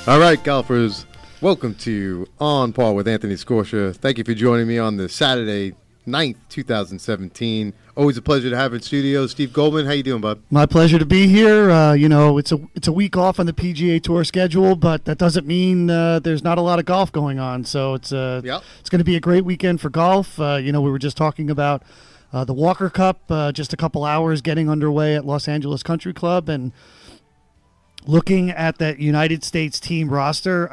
All right, golfers, welcome to On Par with Anthony Scorsia. Thank you for joining me on the Saturday 9th, 2017. Always a pleasure to have in studio. Steve Goldman, how you doing, bud? My pleasure to be here. It's a week off on the PGA Tour schedule, but that doesn't mean there's not a lot of golf going on. So it's going to be a great weekend for golf. We were just talking about the Walker Cup just a couple hours getting underway at Los Angeles Country Club, and looking at that United States team roster,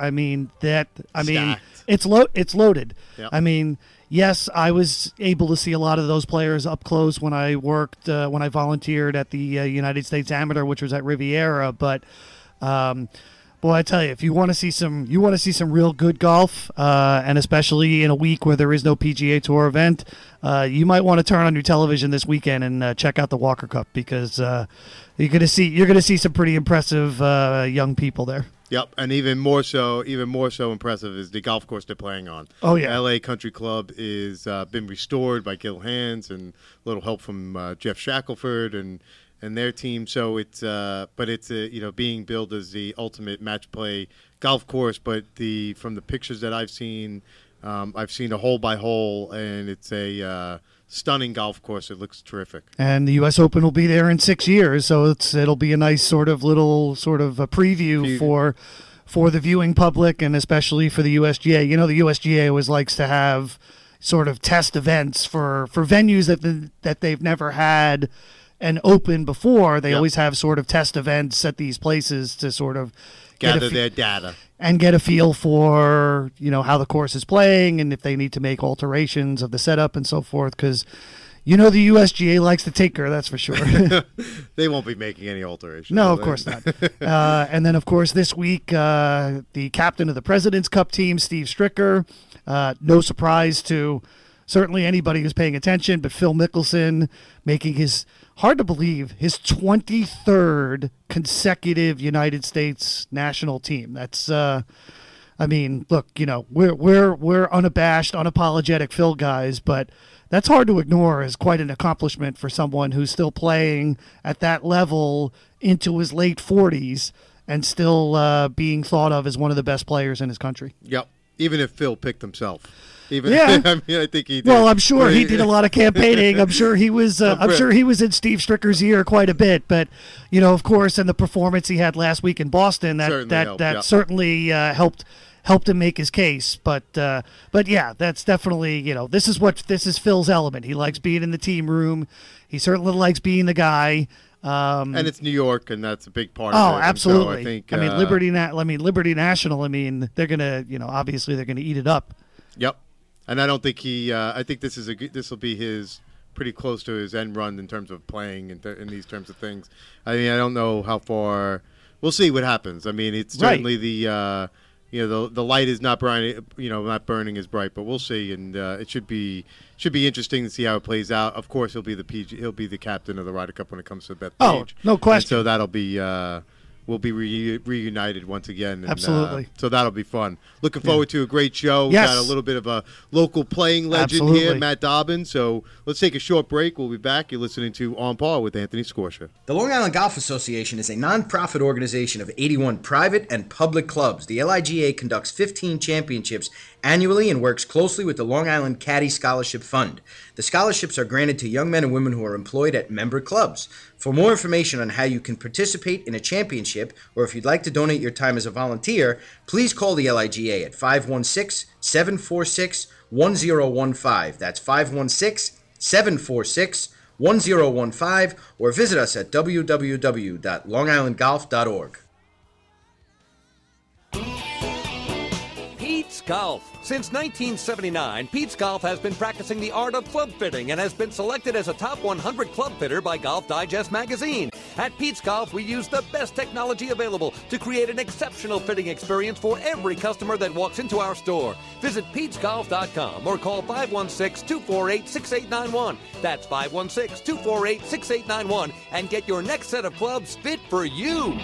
it's loaded. Yep. I mean, yes, I was able to see a lot of those players up close when I worked, when I volunteered at the United States Amateur, which was at Riviera. But boy, I tell you, if you want to see some real good golf, and especially in a week where there is no PGA Tour event, you might want to turn on your television this weekend and check out the Walker Cup, because you're gonna see some pretty impressive young people there. Yep, and even more so impressive is the golf course they're playing on. Oh yeah, LA Country Club is been restored by Gil Hanse and a little help from Jeff Shackelford and their team. So it's being billed as the ultimate match play golf course. But from the pictures that I've seen a hole by hole, and it's a stunning golf course. It looks terrific. And the U.S. Open will be there in 6 years, so it'll be a nice a preview for the viewing public, and especially for the USGA. You know, the USGA always likes to have sort of test events for venues that they've never had an Open before. They always have sort of test events at these places to sort of gather their data and get a feel for, how the course is playing, and if they need to make alterations of the setup and so forth, because the USGA likes to tinker, that's for sure. They won't be making any alterations. No, of course not. And then, of course, this week, the captain of the President's Cup team, Steve Stricker, no surprise to certainly anybody who's paying attention, but Phil Mickelson making his, hard to believe, his 23rd consecutive United States national team. That's, look, we're unabashed, unapologetic Phil guys, but that's hard to ignore as quite an accomplishment for someone who's still playing at that level into his late 40s and still being thought of as one of the best players in his country. Yep, even if Phil picked himself. I think he did. Well, I'm sure he did a lot of campaigning. I'm sure he was. I'm sure he was in Steve Stricker's ear quite a bit. But of course, and the performance he had last week in Boston, certainly helped him make his case. But yeah, that's definitely this is Phil's element. He likes being in the team room. He certainly likes being the guy. And it's New York, and that's a big part of it. Absolutely. So Liberty National. They're gonna obviously they're gonna eat it up. Yep. And I don't think I think this will be his pretty close to his end run in terms of playing in these terms of things. I mean, I don't know how far. We'll see what happens. I mean, it's certainly the light is not burning as bright, but we'll see. And it should be interesting to see how it plays out. Of course, he'll be the captain of the Ryder Cup when it comes to Bethpage. Oh, no question. And so that'll be. We'll be reunited once again. And, absolutely. So that'll be fun. Looking forward to a great show. Yes. Got a little bit of a local playing legend here, Matt Dobbins. So let's take a short break. We'll be back. You're listening to On Par with Anthony Scorsia. The Long Island Golf Association is a non-profit organization of 81 private and public clubs. The LIGA conducts 15 championships annually and works closely with the Long Island Caddy Scholarship Fund. The scholarships are granted to young men and women who are employed at member clubs. For more information on how you can participate in a championship, or if you'd like to donate your time as a volunteer, please call the LIGA at 516-746-1015. That's 516-746-1015, or visit us at www.longislandgolf.org. Pete's Golf. Since 1979, Pete's Golf has been practicing the art of club fitting and has been selected as a top 100 club fitter by Golf Digest magazine. At Pete's Golf, we use the best technology available to create an exceptional fitting experience for every customer that walks into our store. Visit PetesGolf.com or call 516-248-6891. That's 516-248-6891 and get your next set of clubs fit for you.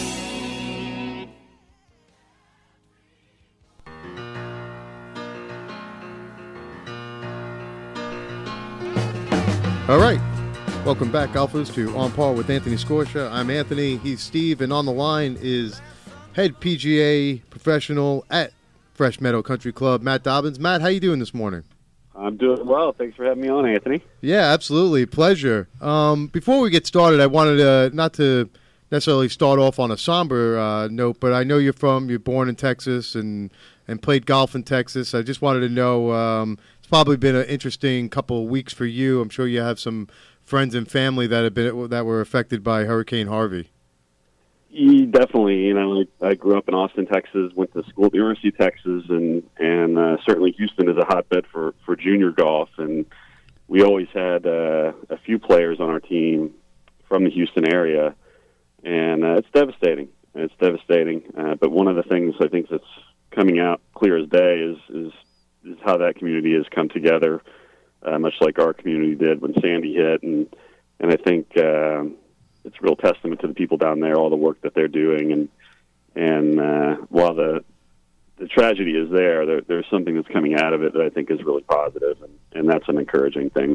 All right. Welcome back, golfers, to On Par with Anthony Scorsia. I'm Anthony. He's Steve. And on the line is head PGA professional at Fresh Meadow Country Club, Matt Dobbins. Matt, how you doing this morning? I'm doing well. Thanks for having me on, Anthony. Yeah, absolutely. Pleasure. Before we get started, I wanted to, not to necessarily start off on a somber note, but I know you're born in Texas and played golf in Texas. I just wanted to know, it's probably been an interesting couple of weeks for you. I'm sure you have some friends and family that were affected by Hurricane Harvey. Definitely. I grew up in Austin, Texas, went to school at the University of Texas, and certainly Houston is a hotbed for junior golf, and we always had a few players on our team from the Houston area, and it's devastating. It's devastating. But one of the things I think that's coming out clear as day is how that community has come together, much like our community did when Sandy hit, and I think it's a real testament to the people down there, all the work that they're doing, and while the tragedy is there's something that's coming out of it that I think is really positive, and that's an encouraging thing.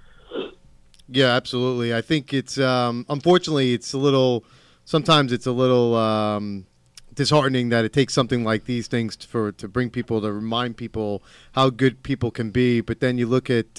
Yeah, absolutely. I think it's unfortunately sometimes it's a little disheartening that it takes something like these things to bring people, to remind people how good people can be. But then you look at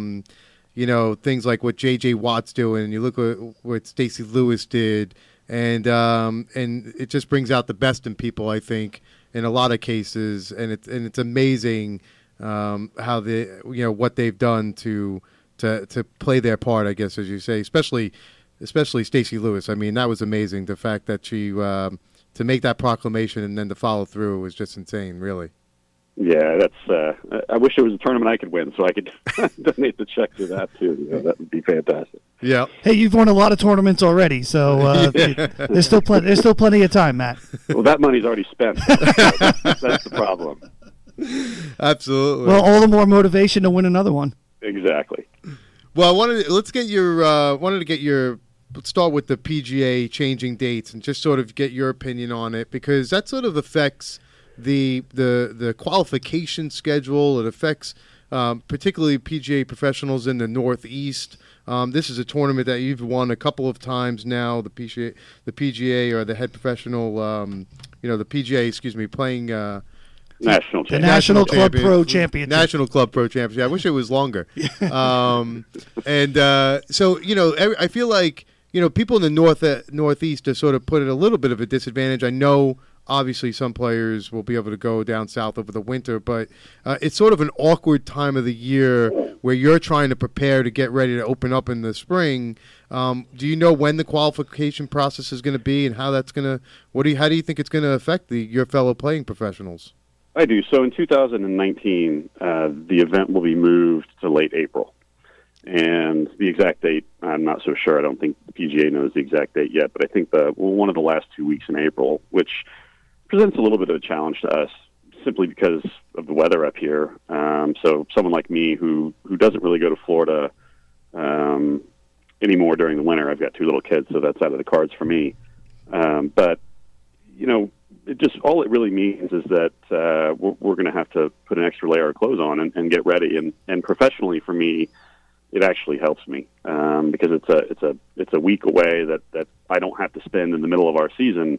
things like what J.J. Watt's doing, and you look at what Stacey Lewis did, and it just brings out the best in people, I think, in a lot of cases, and it's amazing how what they've done to play their part, I guess, as you say, especially Stacey Lewis. I mean, that was amazing. The fact that she to make that proclamation and then to follow through was just insane, really. Yeah, that's. I wish it was a tournament I could win, so I could donate the check to that too. That would be fantastic. Yeah. Hey, you've won a lot of tournaments already, so there's still plenty of time, Matt. Well, that money's already spent. That's the problem. Absolutely. Well, all the more motivation to win another one. Exactly. Well, let's start with the PGA changing dates and just sort of get your opinion on it, because that sort of affects the qualification schedule. It affects particularly PGA professionals in the Northeast. This is a tournament that you've won a couple of times now. The PGA or the head professional, the PGA, playing National the National Club Pro Championship. National Club Pro Championship. I wish it was longer. So I feel like people in the Northeast are sort of put at a little bit of a disadvantage. I know. Obviously, some players will be able to go down south over the winter, but it's sort of an awkward time of the year where you're trying to prepare to get ready to open up in the spring. Do you know when the qualification process is going to be and how that's going to? How do you think it's going to affect your fellow playing professionals? I do. So in 2019, the event will be moved to late April, and the exact date I'm not so sure. I don't think the PGA knows the exact date yet, but I think one of the last 2 weeks in April, which presents a little bit of a challenge to us simply because of the weather up here. So someone like me who doesn't really go to Florida anymore during the winter, I've got 2 little kids, so that's out of the cards for me. But, all it really means is that we're going to have to put an extra layer of clothes on and get ready. And professionally for me, it actually helps me because it's a week away that I don't have to spend in the middle of our season.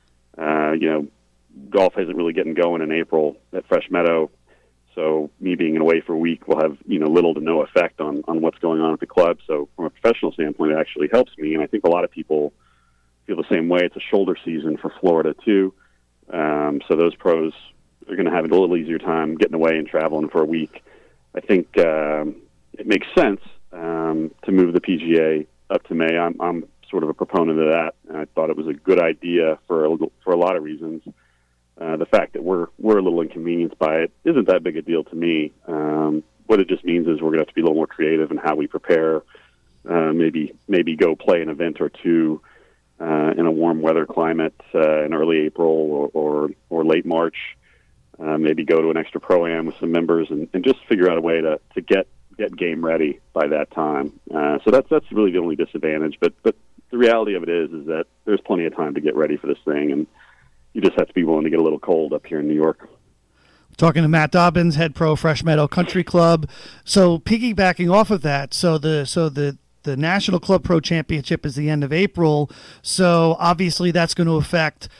Golf isn't really getting going in April at Fresh Meadow, so me being away for a week will have little to no effect on what's going on at the club. So from a professional standpoint, it actually helps me, and I think a lot of people feel the same way. It's a shoulder season for Florida too, so those pros are going to have a little easier time getting away and traveling for a week. I think it makes sense to move the PGA up to May. I'm sort of a proponent of that, and I thought it was a good idea for a lot of reasons. The fact that we're a little inconvenienced by it isn't that big a deal to me. What it just means is we're going to have to be a little more creative in how we prepare. Maybe go play an event or two in a warm weather climate in early April or late March. Maybe go to an extra pro-am with some members and just figure out a way to get game ready by that time. So that's really the only disadvantage. But the reality of it is that there's plenty of time to get ready for this thing, and you just have to be willing to get a little cold up here in New York. Talking to Matt Dobbins, head pro, Fresh Meadow Country Club. So piggybacking off of that, so the National Club Pro Championship is the end of April. So obviously that's going to affect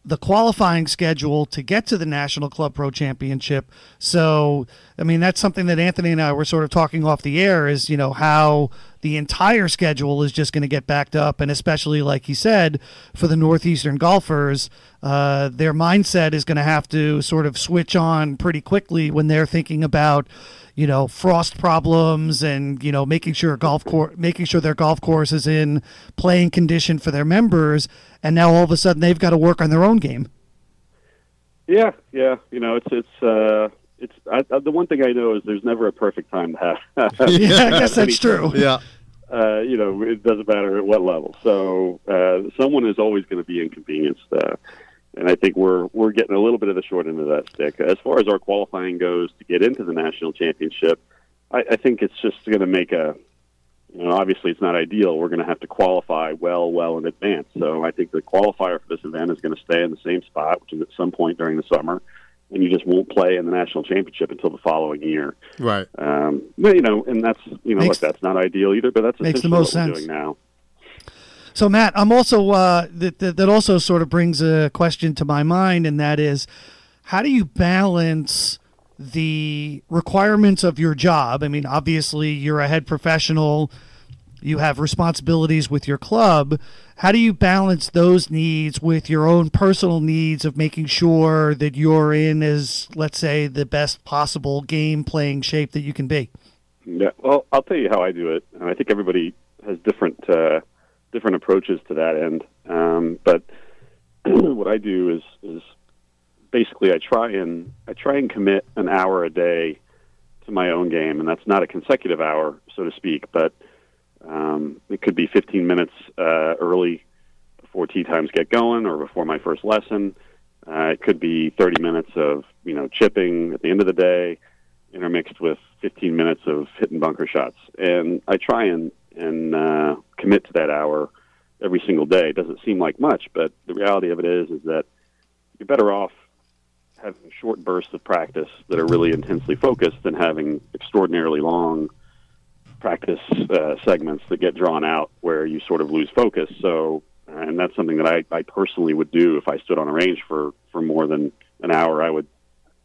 the qualifying schedule to get to the National Club Pro Championship. So, I mean, that's something that Anthony and I were sort of talking off the air is, how the entire schedule is just going to get backed up. And especially, like he said, for the Northeastern golfers, their mindset is going to have to sort of switch on pretty quickly when they're thinking about, frost problems and, making sure their golf course is in playing condition for their members. And now all of a sudden they've got to work on their own game. Yeah. It's the one thing I know is there's never a perfect time to have. Yeah, I guess that's true. Yeah. It doesn't matter at what level. So someone is always going to be inconvenienced. And I think we're getting a little bit of the short end of that stick. As far as our qualifying goes to get into the national championship, I think it's just going to make obviously it's not ideal. We're going to have to qualify well in advance. So I think the qualifier for this event is going to stay in the same spot, which is at some point during the summer, and you just won't play in the national championship until the following year. Right. And that's, that's not ideal either, but that's essentially what we're doing now. So, Matt, I'm also that also sort of brings a question to my mind, and that is, how do you balance the requirements of your job? I mean, obviously, you're a head professional. You have responsibilities with your club. How do you balance those needs with your own personal needs of making sure that you're in as, let's say, the best possible game playing shape that you can be? Yeah, well, I'll tell you how I do it. And I think everybody has different approaches to that end. But what I do is basically I try and commit an hour a day to my own game, and that's not a consecutive hour, so to speak, but it could be 15 minutes early before tee times get going or before my first lesson. It could be 30 minutes of chipping at the end of the day, intermixed with 15 minutes of hitting bunker shots. And I try and commit to that hour every single day. It doesn't seem like much, but the reality of it is that you're better off having short bursts of practice that are really intensely focused than having extraordinarily long practice segments that get drawn out where you sort of lose focus. So, and that's something that I personally would do if I stood on a range for more than an hour. I would,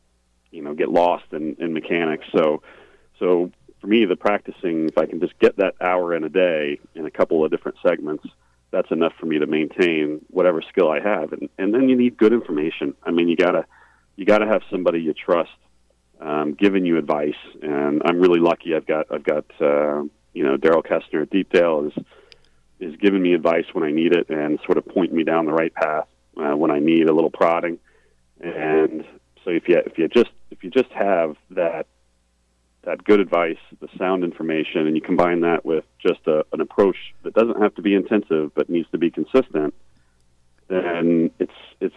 get lost in mechanics. So for me, the practicing, if I can just get that hour in a day in a couple of different segments, that's enough for me to maintain whatever skill I have. And then you need good information. I mean, you gotta have somebody you trust giving you advice. And I'm really lucky. I've got Daryl Kestner at Deepdale is giving me advice when I need it and sort of pointing me down the right path when I need a little prodding. And so if you just have that good advice, the sound information, and you combine that with just an approach that doesn't have to be intensive but needs to be consistent, then it's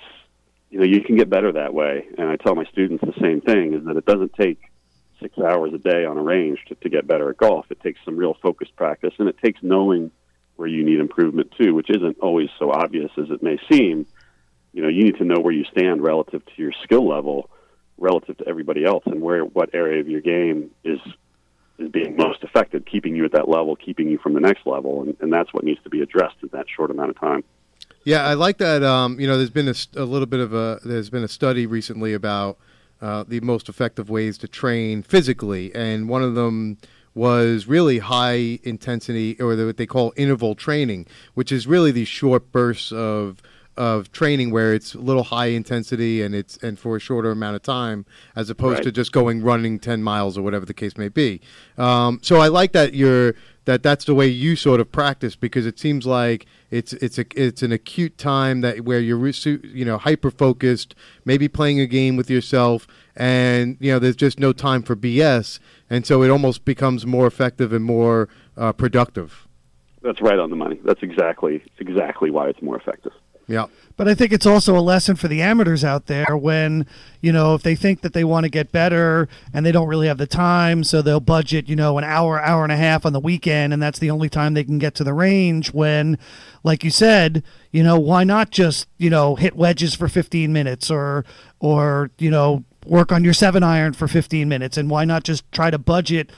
you can get better that way. And I tell my students the same thing, is that it doesn't take 6 hours a day on a range to get better at golf. It takes some real focused practice, and it takes knowing where you need improvement too, which isn't always so obvious as it may seem. You need to know where you stand relative to your skill level, relative to everybody else, and what area of your game is being most affected, keeping you at that level, keeping you from the next level, and that's what needs to be addressed in that short amount of time. Yeah, I like that. There's been there's been a study recently about the most effective ways to train physically, and one of them was really high intensity, or what they call interval training, which is really these short bursts of training where it's a little high intensity and for a shorter amount of time, as opposed to just running 10 miles or whatever the case may be. So I like that that's the way you sort of practice, because it seems like it's an acute time where you're hyper focused, maybe playing a game with yourself, and there's just no time for BS, and so it almost becomes more effective and more productive. That's right on the money. That's exactly why it's more effective. Yeah. But I think it's also a lesson for the amateurs out there when, if they think that they want to get better and they don't really have the time, so they'll budget, an hour and a half on the weekend, and that's the only time they can get to the range when, like you said, why not just, hit wedges for 15 minutes or work on your 7-iron for 15 minutes, and why not just try to budget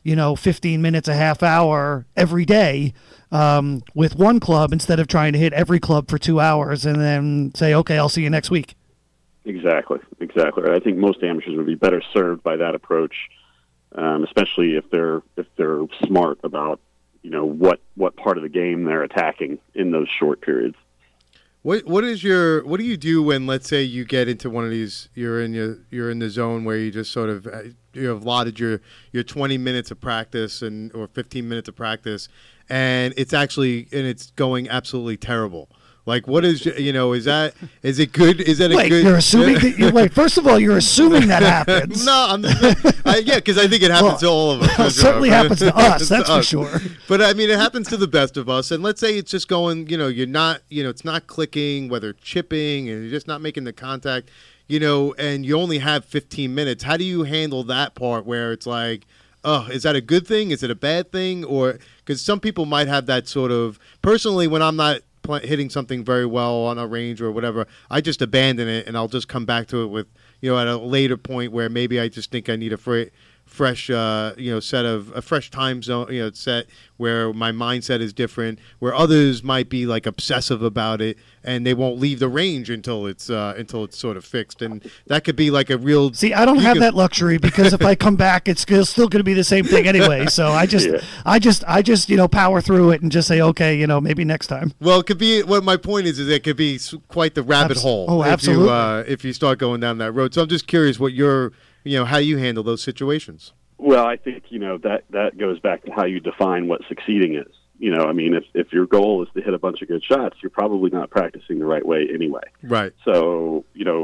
15 minutes, a half hour every day with one club instead of trying to hit every club for 2 hours and then say, okay, I'll see you next week. Exactly. I think most amateurs would be better served by that approach, especially if they're smart about what part of the game they're attacking in those short periods. What do you do when, let's say, you get into one of these, you're in the zone where you just sort of you have allotted your 20 minutes of practice or 15 minutes of practice, and it's going absolutely terrible. Like, what is, is it good? Is that a good? You're assuming first of all, you're assuming that happens. No, because I think it happens to all of us. Well, it certainly happens to us, that's for sure. But I mean, it happens to the best of us. And let's say it's just going, you're not, it's not clicking, whether chipping, and you're just not making the contact, and you only have 15 minutes. How do you handle that part where it's like, oh, is that a good thing? Is it a bad thing? Or because some people might have that sort of, personally, when I'm not hitting something very well on a range or whatever, I just abandon it and I'll just come back to it with, at a later point where maybe I just think I need a fresh a fresh time zone, set where my mindset is different, where others might be like obsessive about it and they won't leave the range until it's sort of fixed. And that could be like a real. See, I don't have that luxury because if I come back, it's still going to be the same thing anyway. So I just power through it and just say, okay, maybe next time. Well, it could be. What my point is it could be quite the rabbit hole. Oh, absolutely. If you start going down that road. So I'm just curious what how you handle those situations. Well, I think, that goes back to how you define what succeeding is. If your goal is to hit a bunch of good shots, you're probably not practicing the right way anyway. Right. So,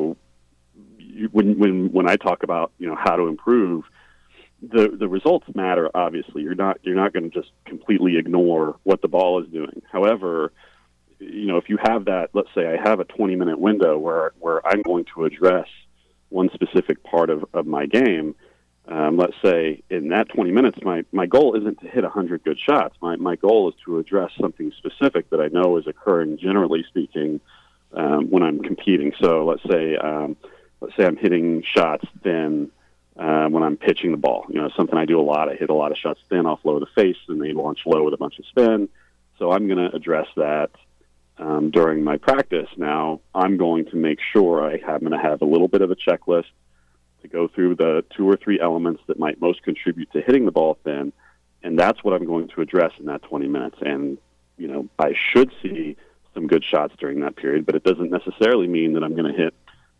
when I talk about, how to improve, the results matter, obviously. You're not going to just completely ignore what the ball is doing. However, if you have that, let's say I have a 20-minute window where I'm going to address one specific part of my game. Let's say in that 20 minutes, my goal isn't to hit 100 good shots. My goal is to address something specific that I know is occurring, generally speaking, when I'm competing. So let's say I'm hitting shots thin when I'm pitching the ball. Something I do a lot. I hit a lot of shots thin off low of the face, and they launch low with a bunch of spin. So I'm going to address that during my practice. Now, I'm going to make sure I'm going to have a little bit of a checklist to go through the 2 or 3 elements that might most contribute to hitting the ball thin, and that's what I'm going to address in that 20 minutes. And, I should see some good shots during that period, but it doesn't necessarily mean that I'm going to hit,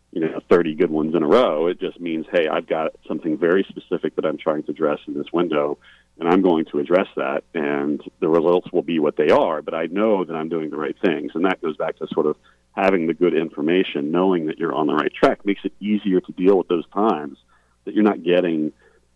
30 good ones in a row. It just means, hey, I've got something very specific that I'm trying to address in this window, and I'm going to address that, and the results will be what they are, but I know that I'm doing the right things. And that goes back to sort of having the good information, knowing that you're on the right track makes it easier to deal with those times that you're not getting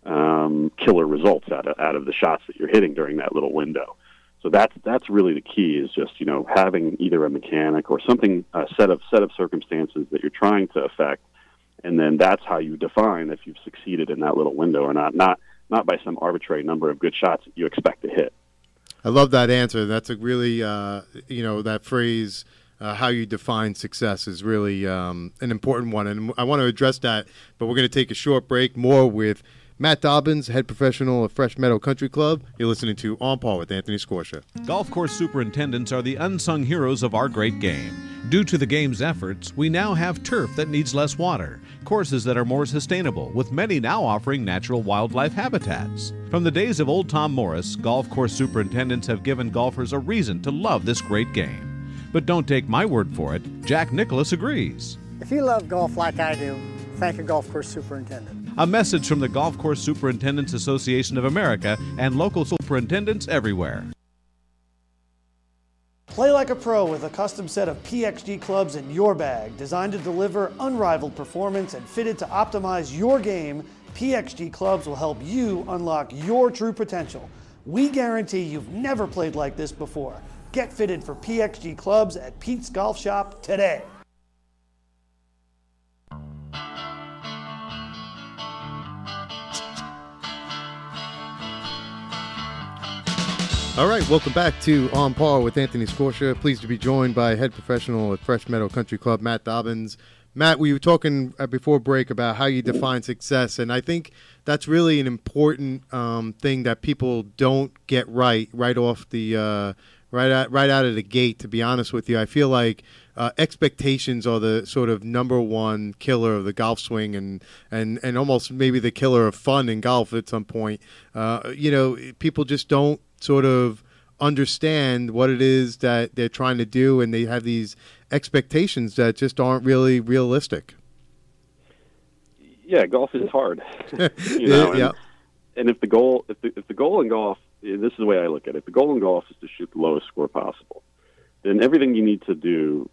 killer results out of the shots that you're hitting during that little window. So that's really the key, is just, having either a mechanic or something, a set of circumstances that you're trying to affect, and then that's how you define if you've succeeded in that little window or not by some arbitrary number of good shots that you expect to hit. I love that answer. That's a really, that phrase, how you define success is really an important one. And I want to address that, but we're going to take a short break. More with Matt Dobbins, head professional of Fresh Meadow Country Club. You're listening to On Par with Anthony Scorsia. Golf course superintendents are the unsung heroes of our great game. Due to the game's efforts, we now have turf that needs less water, courses that are more sustainable, with many now offering natural wildlife habitats. From the days of old Tom Morris, golf course superintendents have given golfers a reason to love this great game. But don't take my word for it, Jack Nicklaus agrees. If you love golf like I do, thank a golf course superintendent. A message from the Golf Course Superintendents Association of America and local superintendents everywhere. Play like a pro with a custom set of PXG clubs in your bag, designed to deliver unrivaled performance and fitted to optimize your game. PXG clubs will help you unlock your true potential. We guarantee you've never played like this before. Get fitted for PXG clubs at Pete's Golf Shop today. All right, welcome back to On Par with Anthony Scorsia. Pleased to be joined by head professional at Fresh Meadow Country Club, Matt Dobbins. Matt, we were talking before break about how you define success, and I think that's really an important thing that people don't get right off the right out of the gate. To be honest with you, I feel like expectations are the sort of number one killer of the golf swing, and almost maybe the killer of fun in golf at some point. People just don't sort of understand what it is that they're trying to do, and they have these expectations that just aren't really realistic. Yeah, golf is hard. Yeah. And if the goal in golf, this is the way I look at it. If the goal in golf is to shoot the lowest score possible, then everything you need to do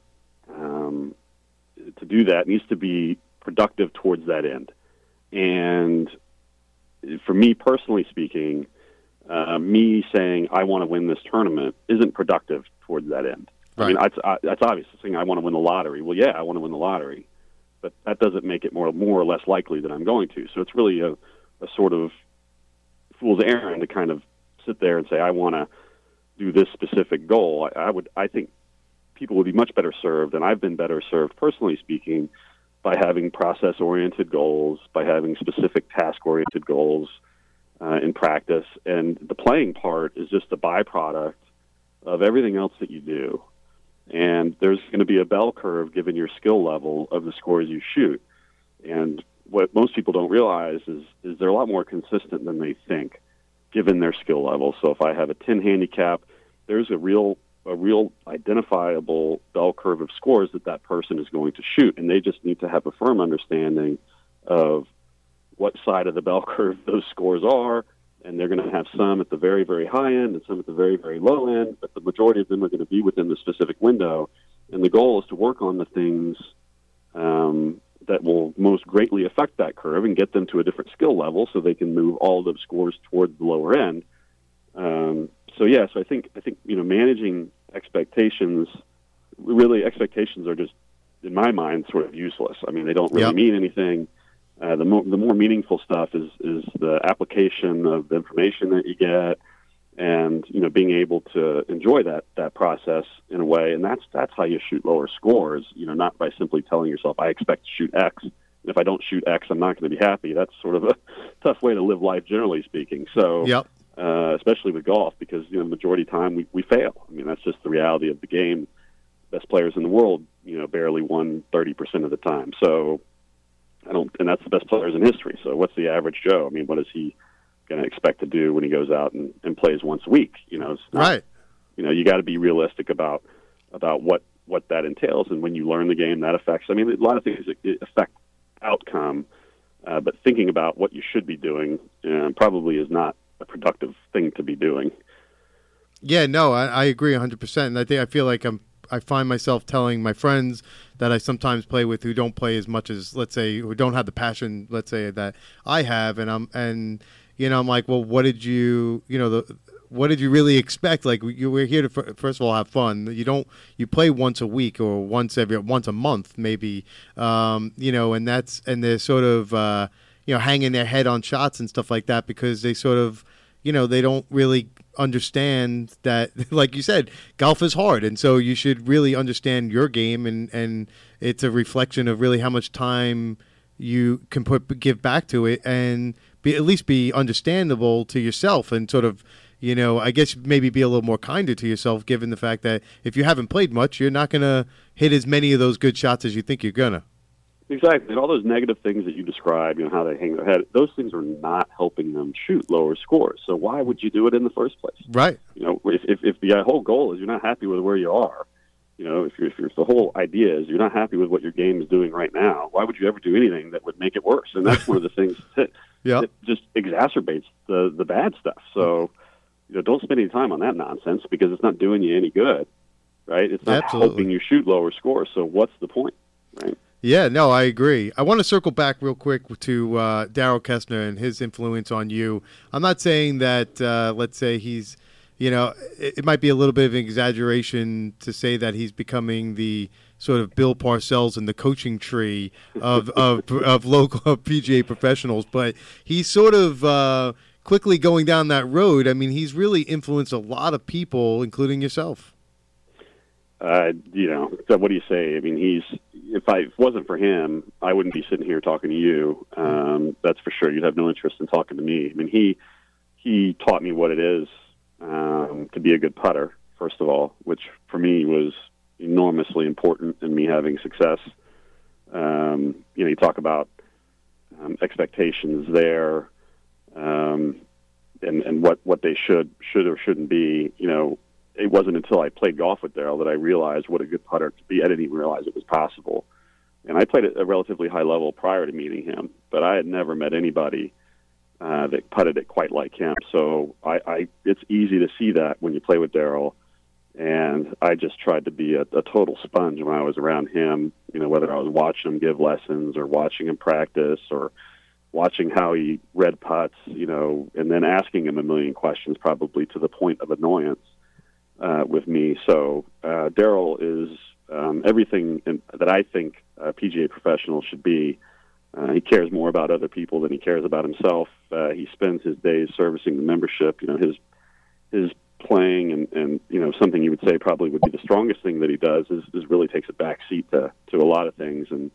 that needs to be productive towards that end. And for me personally speaking, me saying I want to win this tournament isn't productive towards that end. Right. I mean, that's obvious. Saying I want to win the lottery. Well, yeah, I want to win the lottery, but that doesn't make it more or less likely that I'm going to. So it's really a sort of fool's errand to kind of sit there and say I want to do this specific goal. I think people would be much better served, and I've been better served personally speaking, by having process-oriented goals, by having specific task-oriented goals in practice, and the playing part is just a byproduct of everything else that you do. And there's going to be a bell curve given your skill level of the scores you shoot. And what most people don't realize is they're a lot more consistent than they think, given their skill level. So if I have a 10 handicap, there's a real identifiable bell curve of scores that person is going to shoot, and they just need to have a firm understanding of what side of the bell curve those scores are, and they're going to have some at the very, very high end and some at the very, very low end, but the majority of them are going to be within the specific window. And the goal is to work on the things that will most greatly affect that curve and get them to a different skill level so they can move all the scores towards the lower end. So I think managing expectations are just, in my mind, sort of useless. I mean, they don't really mean anything. The more meaningful stuff is the application of the information that you get, and being able to enjoy that process in a way, and that's how you shoot lower scores. Not by simply telling yourself I expect to shoot X, and if I don't shoot X, I'm not going to be happy. That's sort of a tough way to live life, generally speaking. So, especially with golf, because the majority of the time we fail. I mean, that's just the reality of the game. Best players in the world, barely won 30% of the time. So. And that's the best players in history. So what's the average Joe? I mean, what is he going to expect to do when he goes out and plays once a week? It's not, right. You got to be realistic about what that entails. And when you learn the game, that affects. I mean, a lot of things affect outcome, but thinking about what you should be doing probably is not a productive thing to be doing. Yeah, no, I agree 100%. And I feel like I find myself telling my friends that I sometimes play with who don't play as much as, let's say, who don't have the passion, let's say, that I have, and I'm like, well, what did you really expect? Like, we're here to first of all have fun. You play once a week or once a month maybe, and they're sort of hanging their head on shots and stuff like that because they sort of they don't really understand that, like you said, golf is hard, and so you should really understand your game, and it's a reflection of really how much time you can give back to it, and at least be understandable to yourself, and sort of I guess maybe be a little more kinder to yourself, given the fact that if you haven't played much, you're not gonna hit as many of those good shots as you think you're gonna. Exactly, and all those negative things that you describe, how they hang their head, those things are not helping them shoot lower scores. So why would you do it in the first place? Right. If the whole goal is you're not happy with where you are, if the whole idea is you're not happy with what your game is doing right now, why would you ever do anything that would make it worse? And that's one of the things that just exacerbates the bad stuff. So, don't spend any time on that nonsense because it's not doing you any good, right? It's not helping you shoot lower scores. So what's the point, right? Yeah, no, I agree. I want to circle back real quick to Darrell Kessner and his influence on you. I'm not saying that, let's say he's, it might be a little bit of an exaggeration to say that he's becoming the sort of Bill Parcells in the coaching tree of local PGA professionals, but he's sort of quickly going down that road. I mean, he's really influenced a lot of people, including yourself. So what do you say? I mean, if it wasn't for him, I wouldn't be sitting here talking to you. That's for sure. You'd have no interest in talking to me. I mean, he taught me what it is to be a good putter, first of all, which for me was enormously important in me having success. You talk about expectations there, and what they should or shouldn't be. It wasn't until I played golf with Darrell that I realized what a good putter could be. I didn't even realize it was possible. And I played at a relatively high level prior to meeting him, but I had never met anybody that putted it quite like him. So it's easy to see that when you play with Darrell. And I just tried to be a total sponge when I was around him, whether I was watching him give lessons or watching him practice or watching how he read putts, and then asking him a million questions, probably to the point of annoyance with me. So Darrell is everything that I think a PGA professional should be. He cares more about other people than he cares about himself. He spends his days servicing the membership. His playing and something you would say probably would be the strongest thing that he does is really takes a back seat to a lot of things, and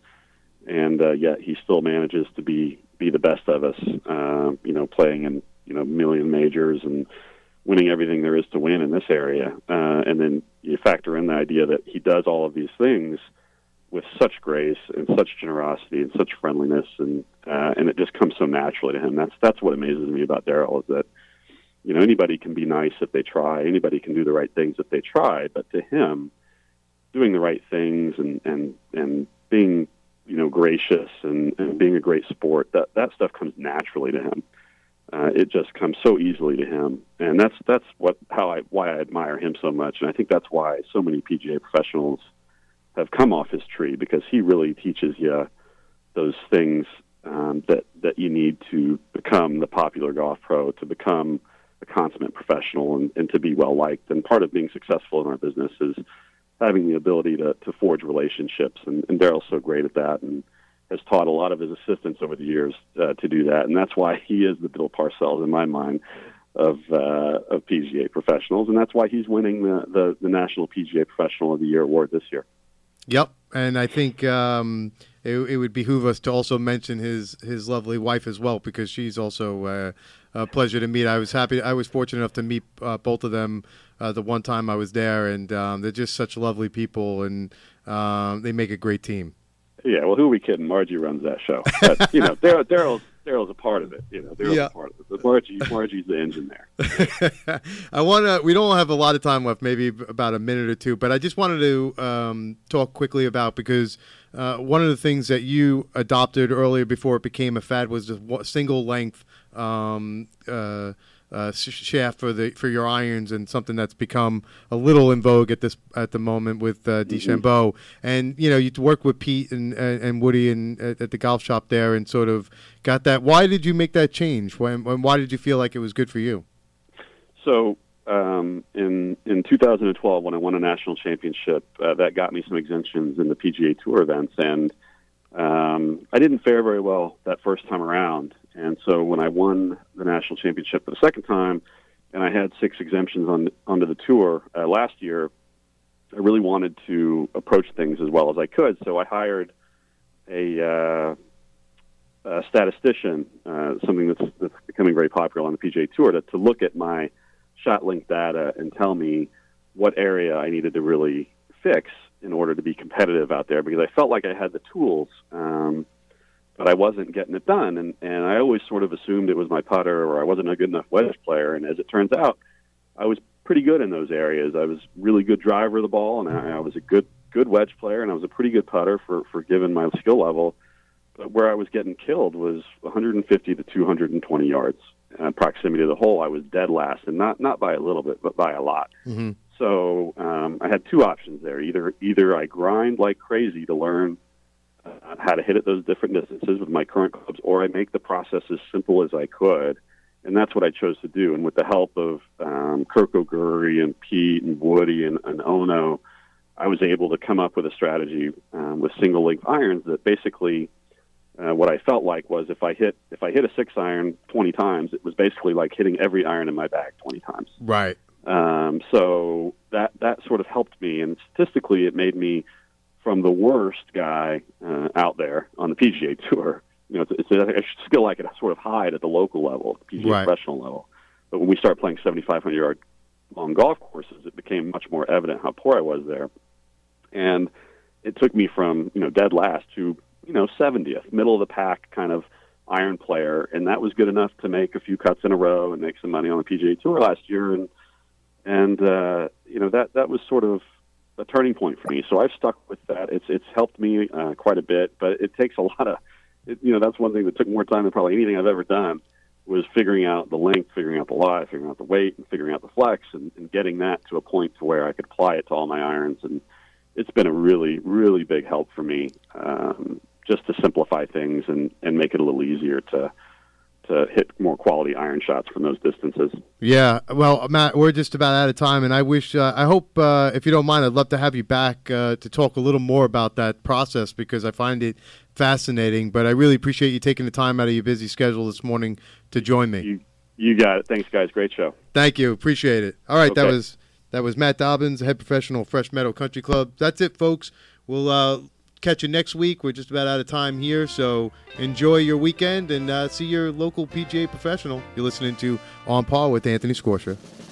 yet he still manages to be the best of us. Playing in million majors and winning everything there is to win in this area, and then you factor in the idea that he does all of these things with such grace and such generosity and such friendliness, and it just comes so naturally to him. That's what amazes me about Darrell, is that anybody can be nice if they try, anybody can do the right things if they try, but to him, doing the right things and being gracious and being a great sport, that stuff comes naturally to him. It just comes so easily to him, and that's why I admire him so much, and I think that's why so many PGA professionals have come off his tree, because he really teaches you those things that you need to become the popular golf pro, to become a consummate professional, and to be well liked. And part of being successful in our business is having the ability to forge relationships, and Darrell's so great at that, and has taught a lot of his assistants over the years to do that, and that's why he is the Bill Parcells in my mind of PGA professionals, and that's why he's winning the National PGA Professional of the Year award this year. Yep, and I think it would behoove us to also mention his lovely wife as well, because she's also a pleasure to meet. I was fortunate enough to meet both of them the one time I was there, and they're just such lovely people, and they make a great team. Yeah, well, who are we kidding? Margie runs that show. But, Darrell's a part of it. Darrell's a part of it. But Margie's the engine there. We don't have a lot of time left, maybe about a minute or two, but I just wanted to talk quickly about, because one of the things that you adopted earlier before it became a fad was the single length shaft for your irons, and something that's become a little in vogue at the moment with DeChambeau. And you work with Pete and Woody and at the golf shop there, and sort of got that. Why did you make that change? Why did you feel like it was good for you? So in 2012, when I won a national championship, that got me some exemptions in the PGA Tour events, and I didn't fare very well that first time around. And so when I won the national championship for the second time, and I had 6 exemptions onto the tour last year, I really wanted to approach things as well as I could. So I hired a statistician, something that's becoming very popular on the PGA Tour, to look at my shot link data and tell me what area I needed to really fix in order to be competitive out there, because I felt like I had the tools, but I wasn't getting it done. And I always sort of assumed it was my putter, or I wasn't a good enough wedge player. And as it turns out, I was pretty good in those areas. I was really good driver of the ball, and I was a good wedge player, and I was a pretty good putter for given my skill level. But where I was getting killed was 150 to 220 yards. Proximity to the hole, I was dead last, and not by a little bit, but by a lot. Mm-hmm. So I had 2 options there. Either I grind like crazy to learn how to hit at those different distances with my current clubs, or I make the process as simple as I could, and that's what I chose to do. And with the help of Kirk O'Gurry and Pete and Woody and Ono, I was able to come up with a strategy with single length irons that basically what I felt like was if I hit a 6 iron 20 times, it was basically like hitting every iron in my bag 20 times. Right. So that sort of helped me, and statistically it made me, from the worst guy out there on the PGA Tour. It's a skill I could sort of hide at the local level, the PGA professional level. But when we start playing 7,500-yard long golf courses, it became much more evident how poor I was there. And it took me from, dead last to, 70th, middle of the pack kind of iron player. And that was good enough to make a few cuts in a row and make some money on the PGA Tour last year. And that was sort of a turning point for me. So I've stuck with that. It's helped me quite a bit, but it takes a lot of, that's one thing that took more time than probably anything I've ever done, was figuring out the length, figuring out the lie, figuring out the weight, and figuring out the flex, and getting that to a point to where I could apply it to all my irons. And it's been a really, really big help for me, just to simplify things and make it a little easier to hit more quality iron shots from those distances. Yeah, well, Matt, we're just about out of time, and I hope, if you don't mind, I'd love to have you back to talk a little more about that process, because I find it fascinating. But I really appreciate you taking the time out of your busy schedule this morning to join me. You got it. Thanks, guys. Great show. Thank you. Appreciate it. All right, okay. That was Matt Dobbins, head professional of Fresh Meadow Country Club. That's it, folks. We'll catch you next week. We're just about out of time here, so enjoy your weekend and see your local PGA professional. You're listening to On Par with Anthony Scorsia.